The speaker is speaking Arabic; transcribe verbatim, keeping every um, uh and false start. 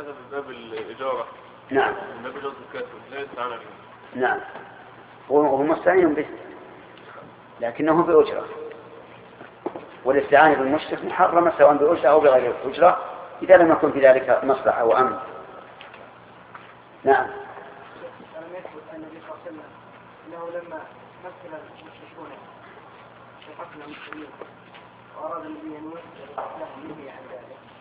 هذا من باب الإجارة. نعم. من باب إجارة الكاتب لا يستعان به. نعم. وهو مستعين به لكنه بأجرة، والاستعانة بالمشرك محرمة سواء بأجرة أو بغير أجرة إذا لم يكن في ذلك مصلحة وأمن. نعم. ألم يثبت أن النبي صلى الله عليه وسلم أنه لما مثل المشركون في حكم المسلمين وأراد النبي أن يثبت لهم منه عن ذلك